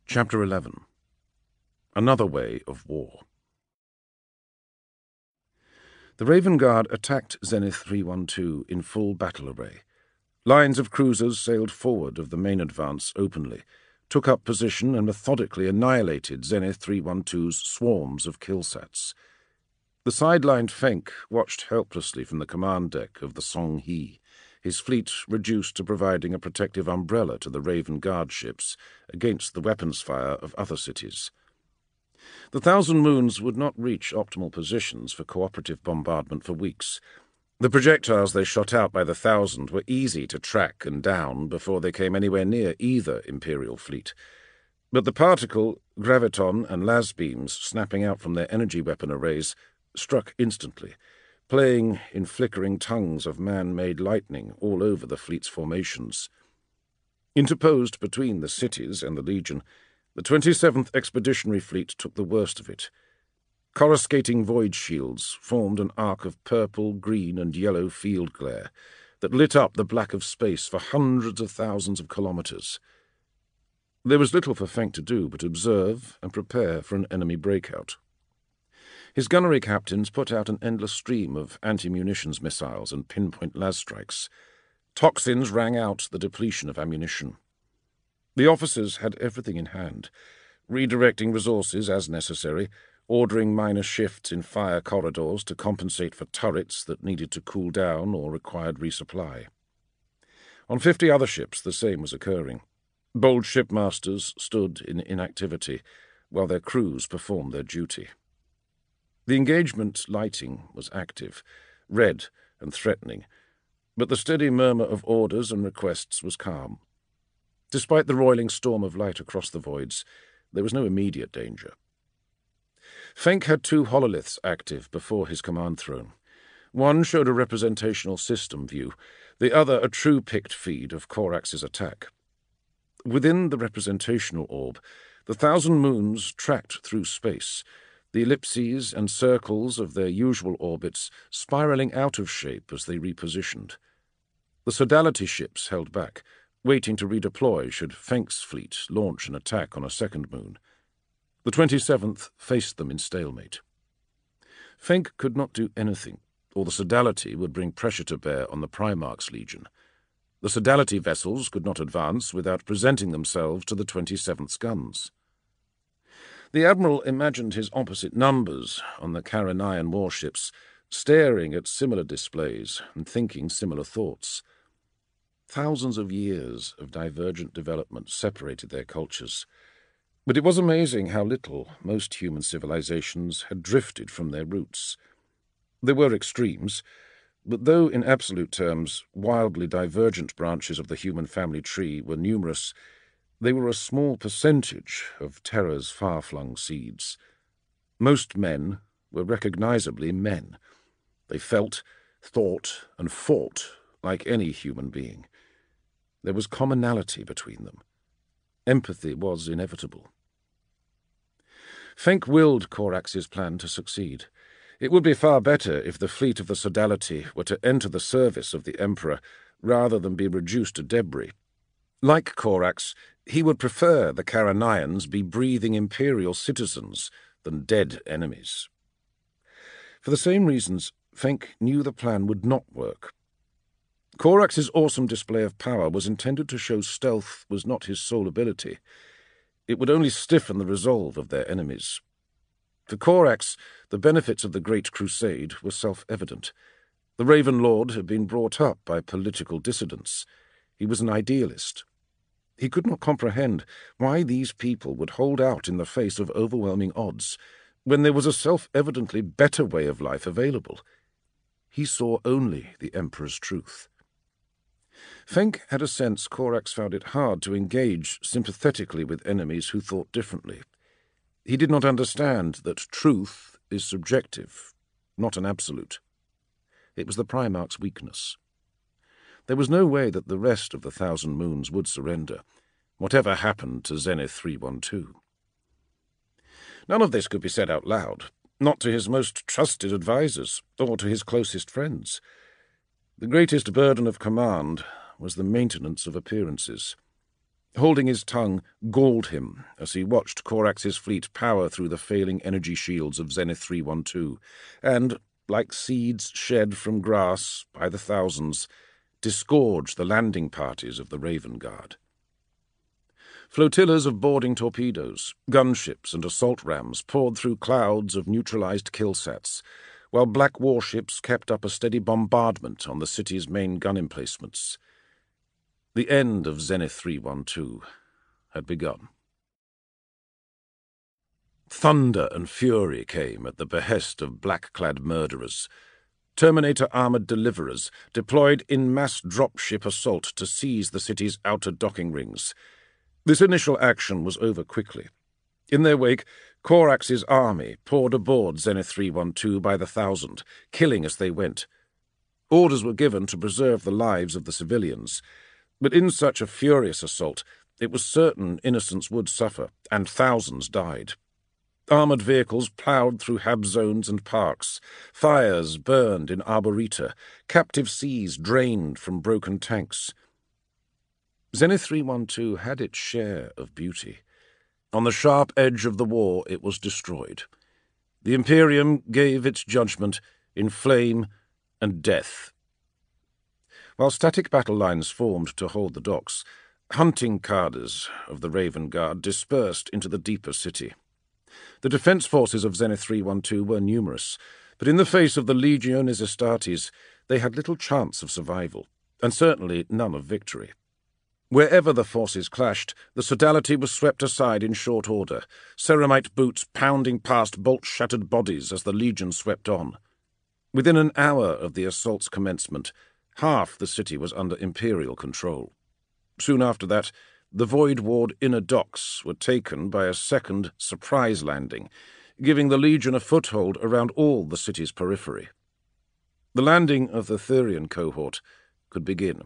Chapter 11. Another Way of War. The Raven Guard attacked Zenith 312 in full battle array. Lines of cruisers sailed forward of the main advance openly, took up position and methodically annihilated Zenith 312's swarms of killsats. The sidelined Fenk watched helplessly from the command deck of the Song He, his fleet reduced to providing a protective umbrella to the Raven Guard ships against the weapons fire of other cities. The Thousand Moons would not reach optimal positions for cooperative bombardment for weeks. The projectiles they shot out by the thousand were easy to track and down before they came anywhere near either Imperial fleet. But the particle, graviton, and las beams snapping out from their energy weapon arrays struck instantly, playing in flickering tongues of man-made lightning all over the fleet's formations. Interposed between the cities and the Legion, the 27th Expeditionary Fleet took the worst of it. Coruscating void shields formed an arc of purple, green, and yellow field glare that lit up the black of space for hundreds of thousands of kilometers. There was little for Fenk to do but observe and prepare for an enemy breakout. His gunnery captains put out an endless stream of anti-munitions missiles and pinpoint las strikes. Toxins rang out the depletion of ammunition. The officers had everything in hand, redirecting resources as necessary, ordering minor shifts in fire corridors to compensate for turrets that needed to cool down or required resupply. On 50 other ships the same was occurring. Bold shipmasters stood in inactivity while their crews performed their duty. The engagement lighting was active, red and threatening, but the steady murmur of orders and requests was calm. Despite the roiling storm of light across the voids, there was no immediate danger. Fenk had 2 hololiths active before his command throne. One showed a representational system view, the other a true picked feed of Corax's attack. Within the representational orb, the Thousand Moons tracked through space, the ellipses and circles of their usual orbits spiraling out of shape as they repositioned. The Sodality ships held back, waiting to redeploy should Fenk's fleet launch an attack on a second moon. The 27th faced them in stalemate. Fenk could not do anything, or the Sodality would bring pressure to bear on the Primarch's Legion. The Sodality vessels could not advance without presenting themselves to the 27th's guns. The Admiral imagined his opposite numbers on the Caranaean warships, staring at similar displays and thinking similar thoughts. Thousands of years of divergent development separated their cultures, but it was amazing how little most human civilizations had drifted from their roots. There were extremes, but though in absolute terms wildly divergent branches of the human family tree were numerous, they were a small percentage of Terra's far-flung seeds. Most men were recognizably men. They felt, thought, and fought like any human being. There was commonality between them. Empathy was inevitable. Fenk willed Corax's plan to succeed. It would be far better if the fleet of the Sodality were to enter the service of the Emperor rather than be reduced to debris. Like Corax, he would prefer the Caranaeans be breathing Imperial citizens than dead enemies. For the same reasons, Fenk knew the plan would not work. Corax's awesome display of power was intended to show stealth was not his sole ability. It would only stiffen the resolve of their enemies. For Corax, the benefits of the Great Crusade were self-evident. The Raven Lord had been brought up by political dissidents. He was an idealist. He could not comprehend why these people would hold out in the face of overwhelming odds when there was a self-evidently better way of life available. He saw only the Emperor's truth. Fenk had a sense Corax found it hard to engage sympathetically with enemies who thought differently. He did not understand that truth is subjective, not an absolute. It was the Primarch's weakness. There was no way that the rest of the Thousand Moons would surrender, whatever happened to Zenith 312. None of this could be said out loud, not to his most trusted advisers or to his closest friends. The greatest burden of command was the maintenance of appearances. Holding his tongue galled him as he watched Corax's fleet power through the failing energy shields of Zenith 312, and, like seeds shed from grass by the thousands, disgorge the landing parties of the Raven Guard. Flotillas of boarding torpedoes, gunships, and assault rams poured through clouds of neutralized killsats, while black warships kept up a steady bombardment on the city's main gun emplacements. The end of Zenith 312 had begun. Thunder and fury came at the behest of black-clad murderers, Terminator-armored deliverers deployed in mass dropship assault to seize the city's outer docking rings. This initial action was over quickly. In their wake, Corax's army poured aboard Zenith 312 by the thousand, killing as they went. Orders were given to preserve the lives of the civilians, but in such a furious assault, it was certain innocents would suffer, and thousands died. Armoured vehicles ploughed through hab zones and parks, fires burned in arboreta, captive seas drained from broken tanks. Zenith 312 had its share of beauty. On the sharp edge of the war, it was destroyed. The Imperium gave its judgment in flame and death. While static battle lines formed to hold the docks, hunting cadres of the Raven Guard dispersed into the deeper city. The defence forces of Zenith 312 were numerous, but in the face of the Legiones Astartes, they had little chance of survival, and certainly none of victory. Wherever the forces clashed, the sodality was swept aside in short order, ceramite boots pounding past bolt-shattered bodies as the Legion swept on. Within an hour of the assault's commencement, half the city was under Imperial control. Soon after that, the Void-Ward inner docks were taken by a second surprise landing, giving the Legion a foothold around all the city's periphery. The landing of the Thurian cohort could begin.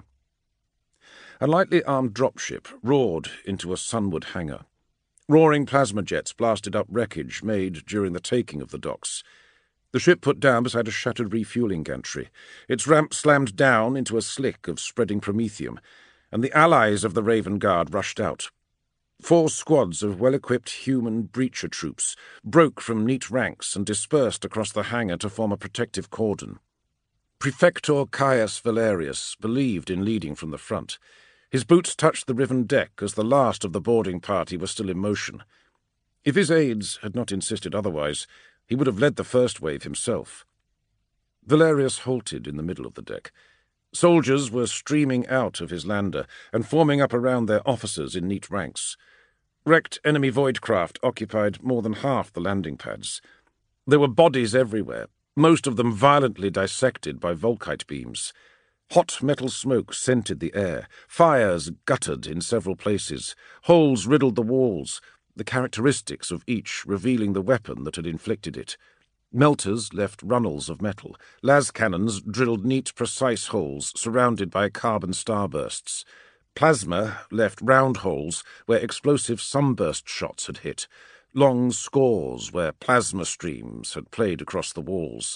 A lightly armed dropship roared into a sunward hangar. Roaring plasma jets blasted up wreckage made during the taking of the docks. The ship put down beside a shattered refueling gantry. Its ramp slammed down into a slick of spreading promethium, and the allies of the Raven Guard rushed out. 4 squads of well-equipped human breacher troops broke from neat ranks and dispersed across the hangar to form a protective cordon. Prefector Caius Valerius believed in leading from the front. His boots touched the riven deck as the last of the boarding party was still in motion. If his aides had not insisted otherwise, he would have led the first wave himself. Valerius halted in the middle of the deck. Soldiers were streaming out of his lander and forming up around their officers in neat ranks. Wrecked enemy voidcraft occupied more than half the landing pads. There were bodies everywhere, most of them violently dissected by Volkite beams. Hot metal smoke scented the air. Fires guttered in several places. Holes riddled the walls, the characteristics of each revealing the weapon that had inflicted it. Melters left runnels of metal. Las cannons drilled neat, precise holes surrounded by carbon starbursts. Plasma left round holes where explosive sunburst shots had hit, long scores where plasma streams had played across the walls.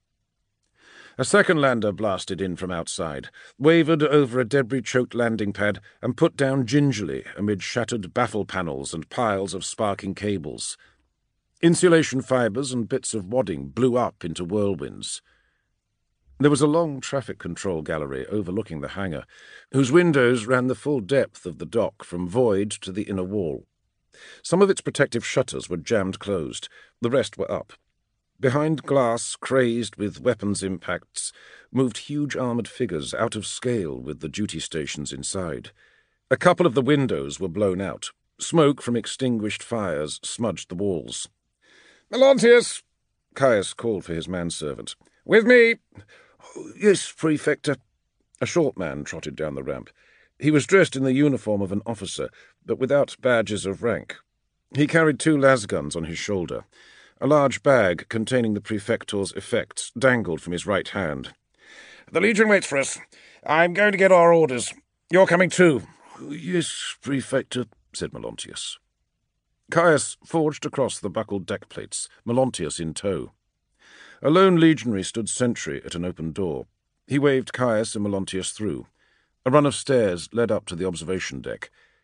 A second lander blasted in from outside, wavered over a debris-choked landing pad, and put down gingerly amid shattered baffle panels and piles of sparking cables. Insulation fibres and bits of wadding blew up into whirlwinds. There was a long traffic control gallery overlooking the hangar, whose windows ran the full depth of the dock from void to the inner wall. Some of its protective shutters were jammed closed, the rest were up. Behind glass, crazed with weapons impacts, moved huge armoured figures out of scale with the duty stations inside. A couple of the windows were blown out. Smoke from extinguished fires smudged the walls. "Melontius!" Caius called for his manservant. "With me!" "Yes, Prefector." A short man trotted down the ramp. He was dressed in the uniform of an officer, but without badges of rank. He carried 2 lasguns on his shoulder. A large bag containing the Prefector's effects dangled from his right hand. "The Legion waits for us. I'm going to get our orders. You're coming too." "Yes, Prefector," said Melontius. Caius forged across the buckled deck plates, Melontius in tow. A lone legionary stood sentry at an open door. He waved Caius and Melontius through. A run of stairs led up to the observation deck.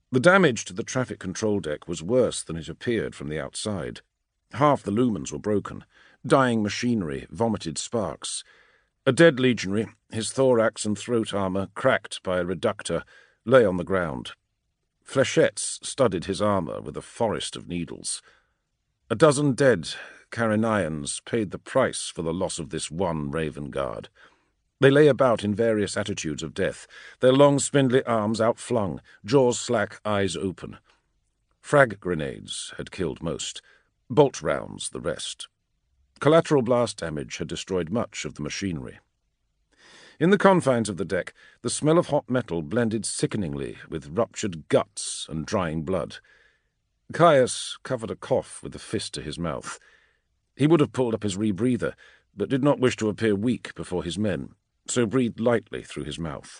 The damage to the traffic control deck was worse than it appeared from the outside. Half the lumens were broken. Dying machinery vomited sparks. A dead legionary, his thorax and throat armour cracked by a reductor, lay on the ground. Flechettes studded his armour with a forest of needles. A dozen dead Carinaeans paid the price for the loss of this one Raven Guard. They lay about in various attitudes of death, their long spindly arms outflung, jaws slack, eyes open. Frag grenades had killed most, bolt rounds the rest. Collateral blast damage had destroyed much of the machinery. In the confines of the deck, the smell of hot metal blended sickeningly with ruptured guts and drying blood. Caius covered a cough with a fist to his mouth. He would have pulled up his rebreather, but did not wish to appear weak before his men, so breathed lightly through his mouth.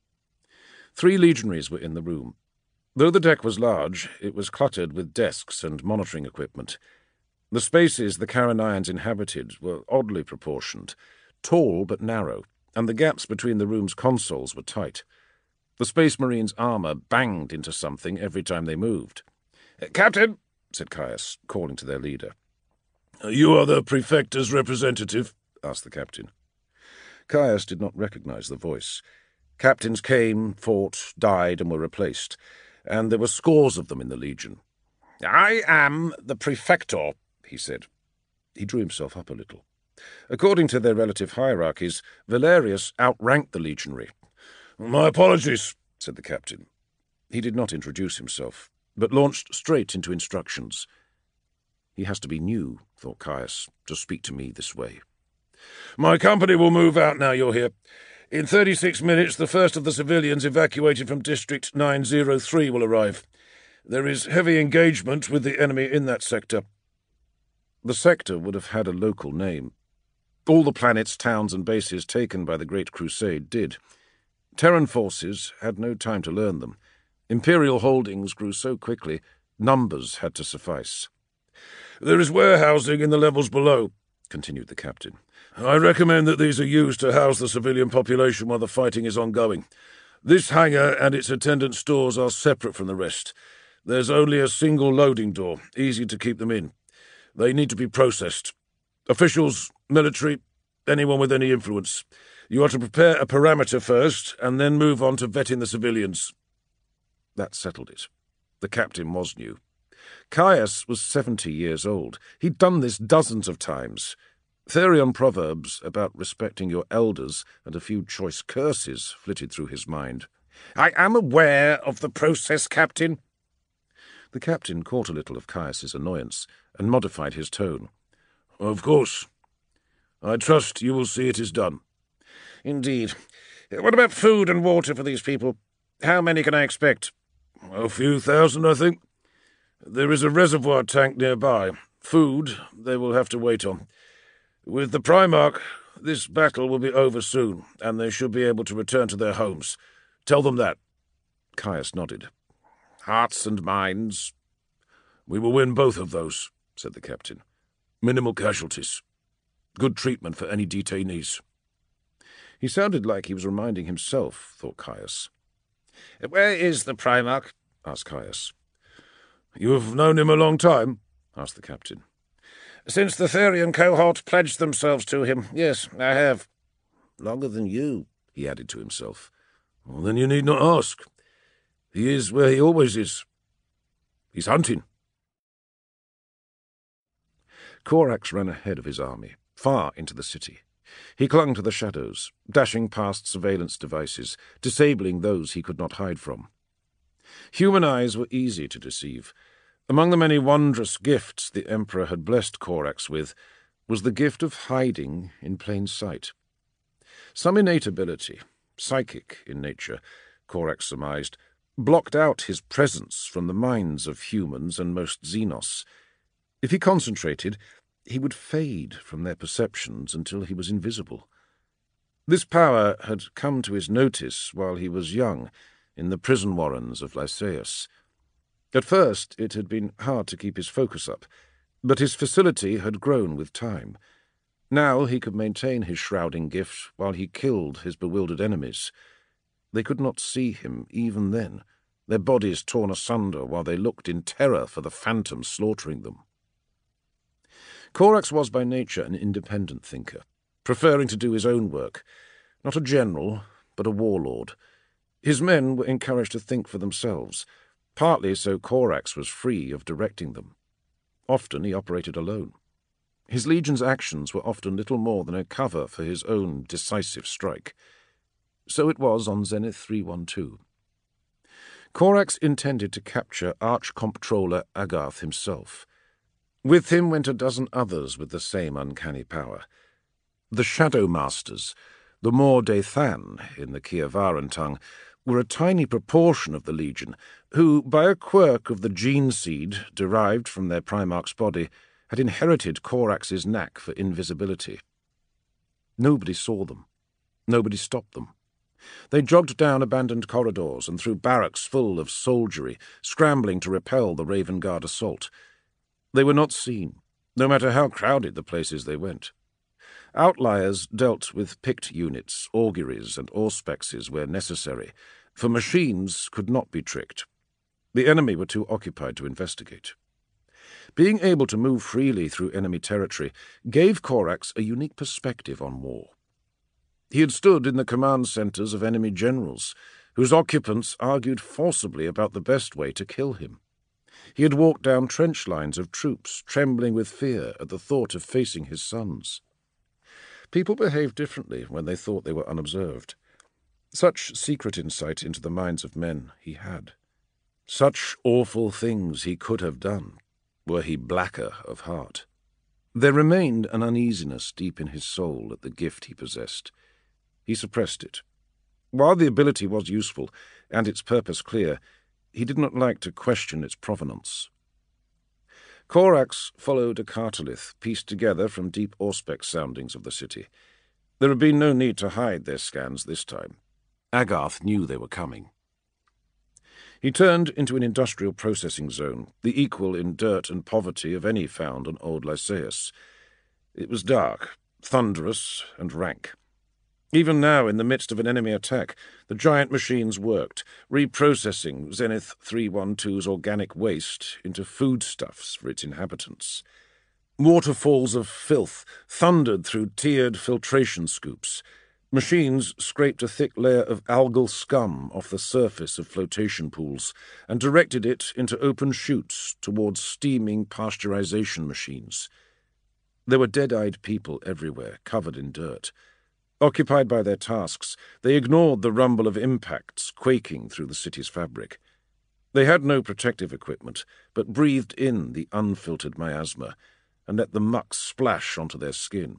3 legionaries were in the room. Though the deck was large, it was cluttered with desks and monitoring equipment. The spaces the Carinaeans inhabited were oddly proportioned, tall but narrow, and the gaps between the room's consoles were tight. The Space Marines' armour banged into something every time they moved. "Captain," said Caius, calling to their leader. "You are the Prefecta's representative?" asked the captain. Caius did not recognize the voice. Captains came, fought, died, and were replaced, and there were scores of them in the Legion. "I am the Prefector," he said. He drew himself up a little. According to their relative hierarchies, Valerius outranked the legionary. "My apologies," said the captain. He did not introduce himself, but launched straight into instructions. He has to be new, thought Caius, to speak to me this way. "My company will move out now you're here. In 36 minutes, the first of the civilians evacuated from District 903 will arrive. There is heavy engagement with the enemy in that sector." The sector would have had a local name. All the planets, towns, and bases taken by the Great Crusade did. Terran forces had no time to learn them. Imperial holdings grew so quickly, numbers had to suffice. "There is warehousing in the levels below," continued the captain. "I recommend that these are used to house the civilian population while the fighting is ongoing. This hangar and its attendant stores are separate from the rest. There's only a single loading door, easy to keep them in. They need to be processed. Officials, military, anyone with any influence. You are to prepare a parameter first, and then move on to vetting the civilians." That settled it. The captain was new. Caius was 70 years old. He'd done this dozens of times. Therion proverbs about respecting your elders and a few choice curses flitted through his mind. "I am aware of the process, Captain." The captain caught a little of Caius's annoyance and modified his tone. "Of course. I trust you will see it is done." "Indeed. What about food and water for these people? How many can I expect?" "A few thousand, I think. There is a reservoir tank nearby. Food they will have to wait on. With the Primarch, this battle will be over soon, and they should be able to return to their homes. Tell them that." Caius nodded. "Hearts and minds?" "We will win both of those," said the captain. "Minimal casualties. Good treatment for any detainees." He sounded like he was reminding himself, thought Caius. "Where is the Primarch?" asked Caius. "You have known him a long time?" asked the captain. "Since the Therion cohort pledged themselves to him, yes, I have." "Longer than you," he added to himself. "Well, then you need not ask. He is where he always is. He's hunting." Corax ran ahead of his army, far into the city. He clung to the shadows, dashing past surveillance devices, disabling those he could not hide from. Human eyes were easy to deceive. Among the many wondrous gifts the Emperor had blessed Corax with was the gift of hiding in plain sight. Some innate ability, psychic in nature, Corax surmised, blocked out his presence from the minds of humans and most Xenos. If he concentrated, he would fade from their perceptions until he was invisible. This power had come to his notice while he was young, in the prison warrens of Lycaeus. At first it had been hard to keep his focus up, but his facility had grown with time. Now he could maintain his shrouding gift while he killed his bewildered enemies. They could not see him even then, their bodies torn asunder while they looked in terror for the phantom slaughtering them. Corax was by nature an independent thinker, preferring to do his own work, not a general, but a warlord. His men were encouraged to think for themselves, partly so Corax was free of directing them. Often he operated alone. His legion's actions were often little more than a cover for his own decisive strike. So it was on Zenith 312. Corax intended to capture Arch-Comptroller Agarth himself. With him went a dozen others with the same uncanny power. The Shadow Masters, the Mor-Dethan in the Kievaran tongue, were a tiny proportion of the Legion, who, by a quirk of the gene seed derived from their Primarch's body, had inherited Corax's knack for invisibility. Nobody saw them. Nobody stopped them. They jogged down abandoned corridors and through barracks full of soldiery, scrambling to repel the Raven Guard assault. They were not seen, no matter how crowded the places they went. Outliers dealt with picked units, auguries, and auspexes where necessary, for machines could not be tricked. The enemy were too occupied to investigate. Being able to move freely through enemy territory gave Corax a unique perspective on war. He had stood in the command centers of enemy generals, whose occupants argued forcibly about the best way to kill him. He had walked down trench lines of troops, trembling with fear at the thought of facing his sons. People behaved differently when they thought they were unobserved. Such secret insight into the minds of men he had. Such awful things he could have done, were he blacker of heart. There remained an uneasiness deep in his soul at the gift he possessed. He suppressed it. While the ability was useful, and its purpose clear, he did not like to question its provenance. Corax followed a cartolith pieced together from deep Auspex soundings of the city. There had been no need to hide their scans this time. Agarth knew they were coming. He turned into an industrial processing zone, the equal in dirt and poverty of any found on Old Lycaeus. It was dark, thunderous, and rank. Even now, in the midst of an enemy attack, the giant machines worked, reprocessing Zenith 312's organic waste into foodstuffs for its inhabitants. Waterfalls of filth thundered through tiered filtration scoops. Machines scraped a thick layer of algal scum off the surface of flotation pools and directed it into open chutes towards steaming pasteurization machines. There were dead-eyed people everywhere, covered in dirt. Occupied by their tasks, they ignored the rumble of impacts quaking through the city's fabric. They had no protective equipment, but breathed in the unfiltered miasma and let the muck splash onto their skin.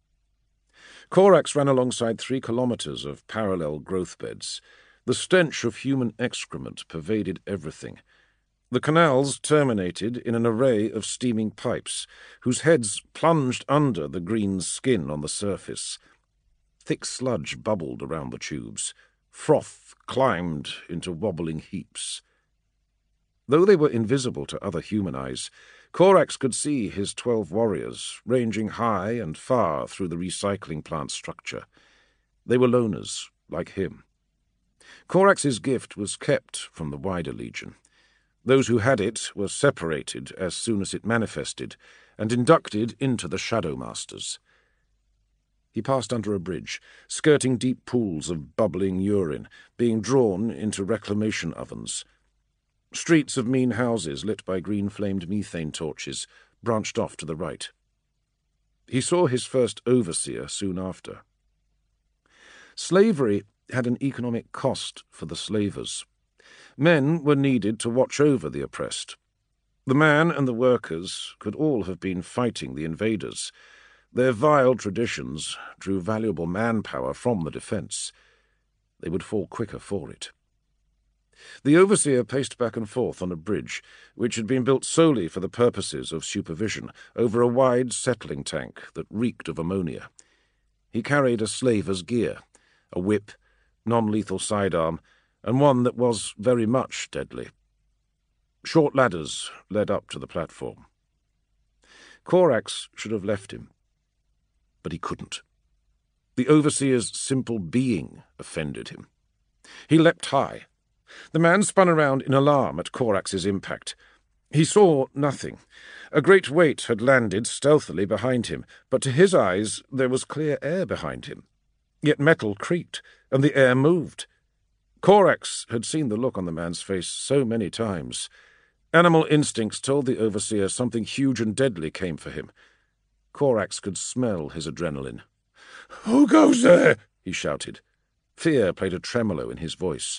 Corax ran alongside 3 kilometers of parallel growth beds. The stench of human excrement pervaded everything. The canals terminated in an array of steaming pipes, whose heads plunged under the green skin on the surface. Thick sludge bubbled around the tubes. Froth climbed into wobbling heaps. Though they were invisible to other human eyes, Corax could see his 12 warriors, ranging high and far through the recycling plant structure. They were loners, like him. Corax's gift was kept from the wider Legion. Those who had it were separated as soon as it manifested, and inducted into the Shadow Masters. He passed under a bridge, skirting deep pools of bubbling urine, being drawn into reclamation ovens. Streets of mean houses lit by green-flamed methane torches branched off to the right. He saw his first overseer soon after. Slavery had an economic cost for the slavers. Men were needed to watch over the oppressed. The man and the workers could all have been fighting the invaders. Their vile traditions drew valuable manpower from the defense. They would fall quicker for it. The overseer paced back and forth on a bridge, which had been built solely for the purposes of supervision, over a wide settling tank that reeked of ammonia. He carried a slaver's gear, a whip, non-lethal sidearm, and one that was very much deadly. Short ladders led up to the platform. Corax should have left him, but he couldn't. The overseer's simple being offended him. He leapt high, The man spun around in alarm at Corax's impact. He saw nothing. A great weight had landed stealthily behind him, but to his eyes there was clear air behind him. Yet metal creaked, and the air moved. Corax had seen the look on the man's face so many times. Animal instincts told the overseer something huge and deadly came for him. Corax could smell his adrenaline. "Who goes there?" he shouted. Fear played a tremolo in his voice.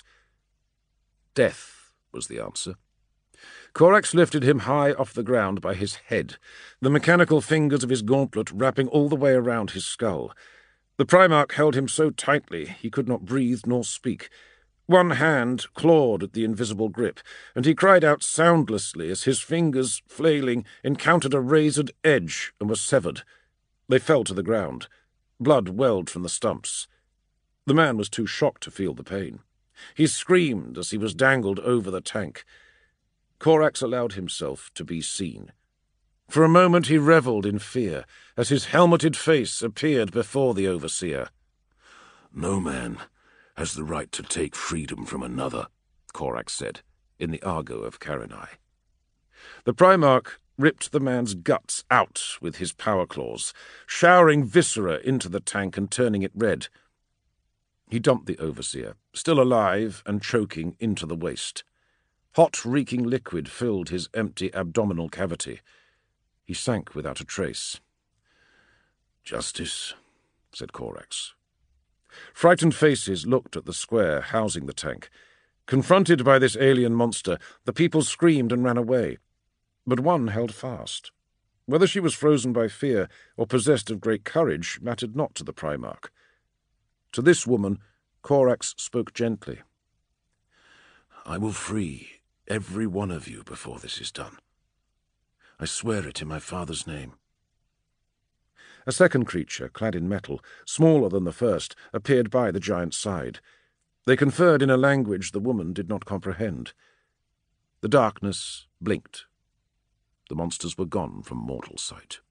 Death was the answer. Corax lifted him high off the ground by his head, the mechanical fingers of his gauntlet wrapping all the way around his skull. The Primarch held him so tightly he could not breathe nor speak. One hand clawed at the invisible grip, and he cried out soundlessly as his fingers, flailing, encountered a razored edge and were severed. They fell to the ground. Blood welled from the stumps. The man was too shocked to feel the pain. He screamed as he was dangled over the tank. Corax allowed himself to be seen. For a moment he revelled in fear as his helmeted face appeared before the overseer. "No man has the right to take freedom from another," Corax said, in the argot of Karenai. The Primarch ripped the man's guts out with his power claws, showering viscera into the tank and turning it red. He dumped the overseer, still alive and choking, into the waste. Hot, reeking liquid filled his empty abdominal cavity. He sank without a trace. "Justice," said Corax. Frightened faces looked at the square housing the tank. Confronted by this alien monster, the people screamed and ran away. But one held fast. Whether she was frozen by fear or possessed of great courage mattered not to the Primarch. To this woman, Corax spoke gently. "I will free every one of you before this is done. I swear it in my father's name." A second creature, clad in metal, smaller than the first, appeared by the giant's side. They conferred in a language the woman did not comprehend. The darkness blinked. The monsters were gone from mortal sight.